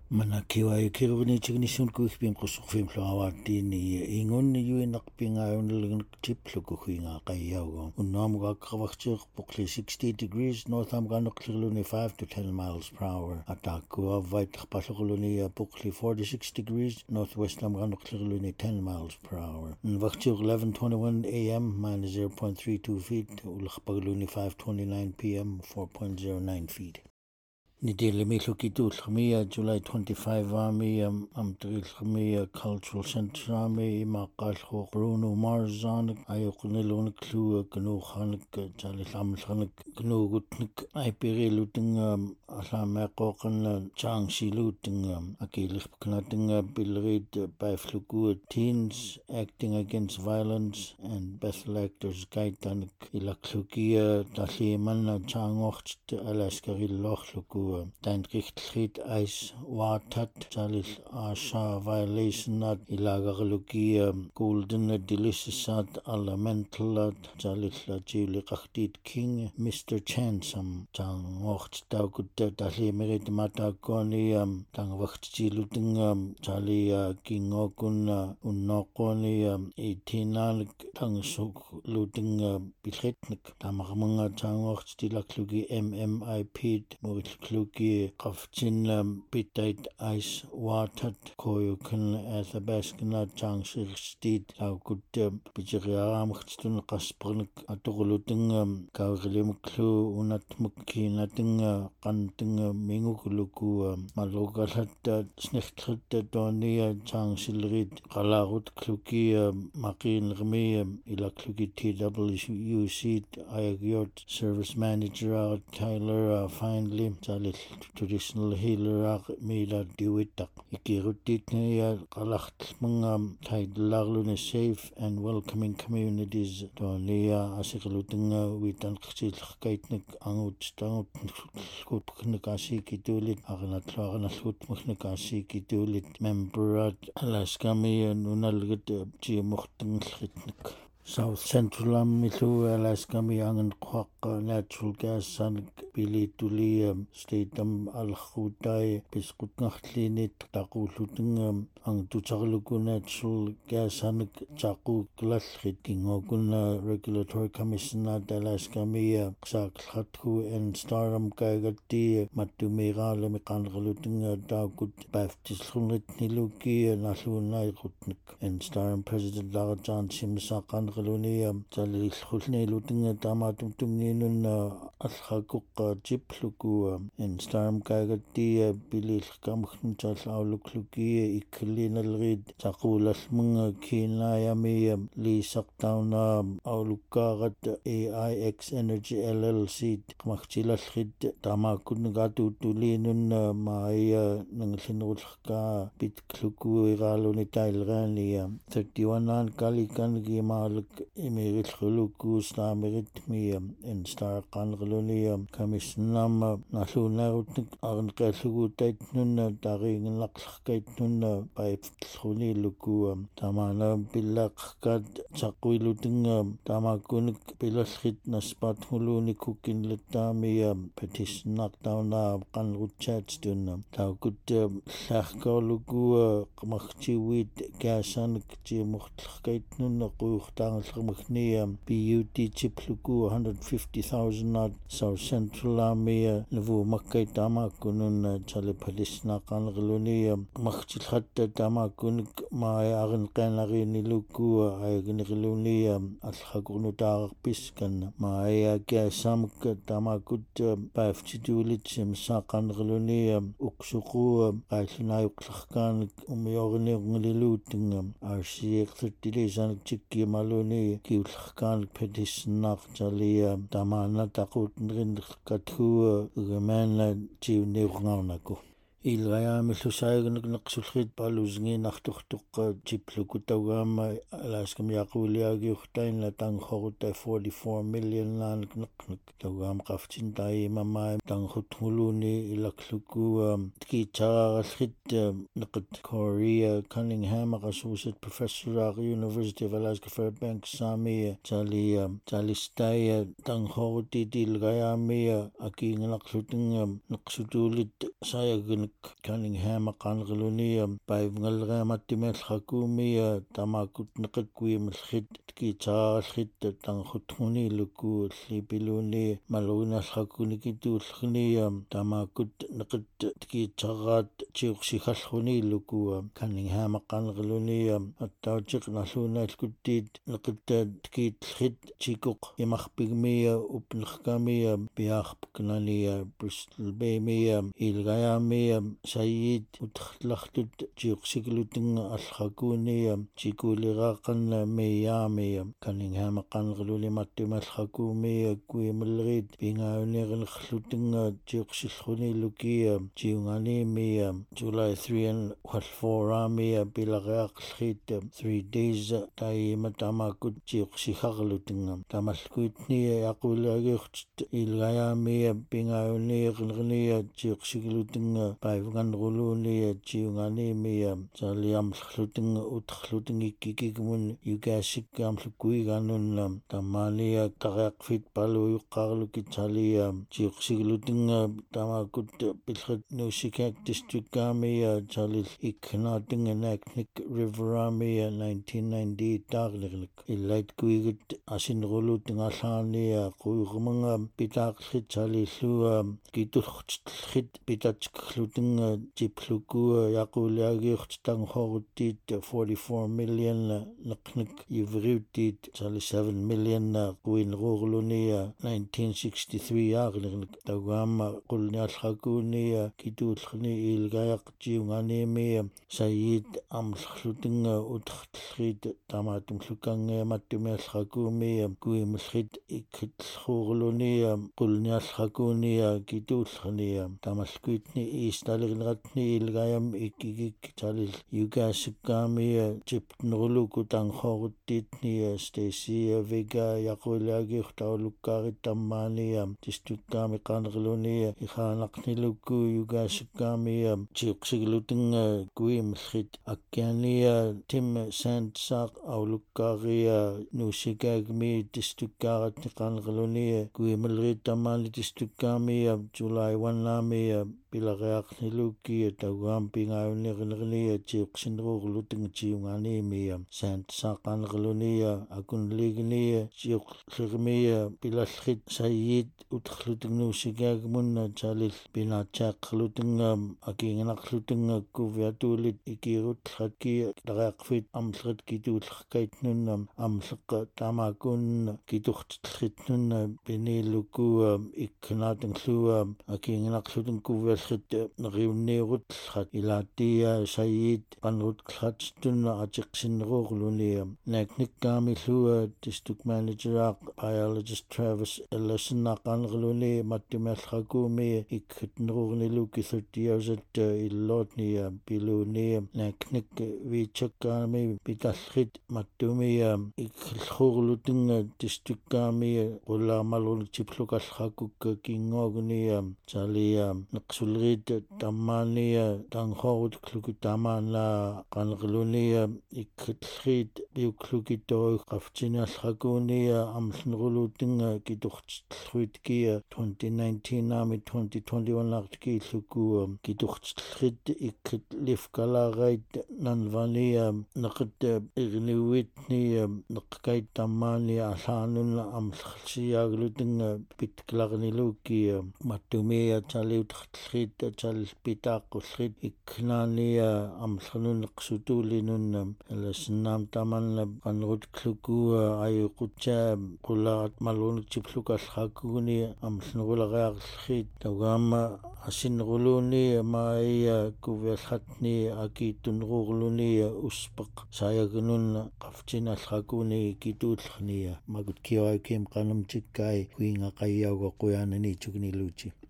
Manakiwa kiruni chignisun kuikhpim kusukfim floawatini ingun yuinaqpingaayunilgnik tiplukuhinga qayyaugo unnamuga qavachchiq puqli 60 degrees northamganaqlirluni 5 to 10 miles per hour atakua vaitqpalluqluni puqli 46 degrees northwestamganaqlirluni 10 miles per hour nvachchiq 11:21 a.m. minus 0.32 feet ulqpagluni 5:29 p.m. 4.09 feet. Nidili Milukitu Lhamia, July 25 Army, Amtril Lhamia Cultural Center Army, Maqalho, Bruno Marzanik, Ayokunilunik, Clue, Gnu Hanik, Jalilamlanik, Gnu Gutnik, Ipiri Luting, Alamako, Changshi Luting, Akilik Knating, Bilrid, Bifluku, Teens Acting Against Violence, and Bethel Actors Gaitanik, Ilaklukia, Daliman, Changocht, Alaskari Lochluku. Dein Richtlied Eis Watat, Jalil Asha Violationat, Ilagarlugia, Golden Deliciousat, Elemental, Jalil Juli Rachtit King, Mr. Chansam, Jang Wacht Daugut, Dali Merit Matagoni, Tang Wacht Jiluting, Jali King Okun, Unokoni, Itinal, Tang Suk Luting, Biletnik, Tamarmanga, Jang Wacht Dilaklugi, MMIP, Murit Luki Qafchin Bitait Ice Watat Koyukan Athabaskana Changshir Steed Laukut Bijariam Hstun Kaspernik Atuluting Kaurilimklu Unatmuki Nating Kanting Mingukuluku Malugalat Snichtrit Donia Changshilrit Kalarut Kluki Makin Rmi Ilakluki TWUC Ayagyot Service Manager Tyler finally traditional healer Mila Dewitak Ikirutitnia Kalachtmangam Tidlarlune safe and welcoming communities Donia Asiklutinga Witan Kaitnik Angut Stangut Kupnikasi Kitulit Arnatlarna Lutmuknikasi Kitulit Memberat Alaskami and Unalgit Chimuchtin Litnik South Central Milu Alaskami Angan Kwak natural gas san Pili Tuli State Al-Khutai Biskut Nachtlinit Takuluting Ang Tuchaluku natural gas san Chaku Glashit Kingokun Regulatory Commissioner Alaskami Ksak Khatku and Staram Kaigati Matumira Lemikan Galuting Dagut Baptist Hunit Niluki Nalunai Rutnik and Staram President Larajan Simsakan Galunia Jalil Hulne Luting Tamatum Tumninun Alhakuk Jipluku and Staram Kaigati Bilil Kamchal Aulukluki Iklinal Rid Takul Asmung Kinayami Lee Saktauna Aulukarat AIX Energy LLC Kmachila Rid Tamakun Gatu Tulinun Maya Nanglhinulka Bitkluku Iraluni Tailrani 31 An Kalikan Gimal Emiril Huluku Stamerit Miam and Star Kangalunium Commissionam Nalunarutnik Arnkelhu Taitnun Daring Lakskaitnun by Huni Luku Tamana Bilakad Chakwiluting Tamakunik Bilashit Naspat Huluni Cooking Litami Petition Knockdown Kanrut Chatstun Taukut Lachkaluku Kamachchiwit Gasanik Jimuchtkaitnun Kuchtang Mchnia BUT Chipluku 150,000 South Central Army Navu Makai Tamakunun Chalipadisna Kangaluni Machilhat Tamakunik Mai Aran Kanari Niluku Agniluni Alhagunutar Piskan Mai Gasamk Tamakut Bafchidulichim Sakangaluni Uksuku Aishinayuklakan Umiorniluting RC 30 days and Chiki Maluni Kiulkan Pedisnak Jalia Damana Takut Kathu Remana Chivnirnako. Ilgaya Milusaigan Naksulhit Paluzgi Nachtuchtuk Chiplukutawam Alaskam Yakuliagi Htain Latang Horta 44 million Lan Knuk Tawam Kafchin Tai Mama Tang Hutmuluni Ilakluku Kichara Hit Nakut Korea Cunningham Associate Professor at University of Alaska Fairbanks Sami Jalistaya Tang Horti Dilgaya Mia Aki Nakluting Naksutulit Sayagan Nick Cunningham qanqlunia paivngalreamattimeallrakuumia tamakut neqakkuimallrit tkiitaarallrit tanqutnguniluku llipiluuni malunallrakkunikituullrnia tamakut neqat tkiitaraat tiuqsigallruniluku Cunningham qanqlunia attauchiq nalluunaalkuttiit neqat tkiitllrit chikoq imarpigmia upnerkamia piaarpknania Bristol Baymia ilgayamia sayit utrlartut tiuqsiklutinga allrakuunia tikuliraaqanna meyaamia Cunningham qanqluli mattimalrakuumia kuimallerit pingauniqernerlutinga tiuqsillrunilukia tiunganimia July 3 and 4 amia pilareaqllrit 3 days taima tamakut tiuqsiharlutinga tamalkuitnia yaquliagiurtit ilgayamia pingauniqernernia tiuqsiklutinga paivnganruluunia tiunganimia saliamlllutinga utrlutingikkikikmun yukaassikkaamlukkuiganunna tammaania taqeaqfit paluyuqqaarlukit salia tiuqsiklutinga tamakut pilret Nuusikak districtkaamia salil ikknaatinga Naknek Riveramia 1998 taarnernik illait kuigit asinrulutingallaania quyurmanga pitaaqllit salillua kitullertillrit pitatsklutinga tiplukua yaquliagiurtitanghooruttiit 44 million neqnek ivriuttiit sali 7 million quinruurlunia 1963 aarnernik taguama qulniallrakuunia kituullrni ilgayaq tiunganimia sayit amllerlutinga utertillrit tamaatumllukangeemattumiallrakuumia kuimallrit ikkitllruurlunia qulniallrakuunia kituullrnia tamalkuitni iistalirneratni ilgayam ikkikik salil yukaassikkaamia tipneruluku tanghooruttiitnia Stacia Vega yaquliagiurtaulukkaarit tammaania districtkaami qanerlunia iqaanaqniluku yukaassikkaamia tiuqsiglutinga kuimallrit akkiania Tim Sandsaaq aulukkaaria Nuusikagmi districtkaaratni qanerlunia kuimallerit tammaani districtkaamia July 1 aamia pilareaqnilukia taguam pingauniqernernia tiuqsinruurlutinga tiunganimia Sandsaaq qanerlunia akunlignia tiuqllermia pilallrit sayit uterlutignuusikagmunna salil pinaatiaqqerlutinga akiinganaqlutinga kuviatuulit ikirutllratki taqeaqfit amllerat kituullerkaitnunna amlleq tamakunna kiturtillritnunna pinilukua ikknaatinglua akiinganaqlutin kuviallrit neriunniurutllrat ilaatia sayit qanrutklattunna atiqsinneruurlunia naknikkaamillua district manager biologist Travis Ellison qanerluni mattimeallrakuumi ikkitneruurniluki 30 years at illootnia piluuni naknik viitsikkaami pitallrit mattumia ikkillruurlutinga districtkaami qullaamaluunitipplukallrakukka kingoognia salia neqsullerit tammaania tanghoorutluku tamaana qanerlunia ikkillrit piuklukitoru qaftiniallrakuunia amllerulutinga kiturtillruitkia 2019 aami 2021 artkiillukua kiturtillrit ikkit lifkalaarait nanvania neqat irniuitnia neqqkait tammaania allaanunna amllersiaaglutinga pitklarnilukia mattumia taliutertillrit talpitaaqqullit ikknaania amllernuneqsutuulinunna alasinnaam tamanna qanrutklukkua ayuqutsaa qullarat maluunitipplukallraakuguni amllernulariarllrit taguama asinneruluuni maaya kuviallratni akiittunruurluni uspeq saayagununna qaftinallraakuni kituullernia makut kioraikim qanamtikkai kuingaqayyauga quyaanani tukniluuti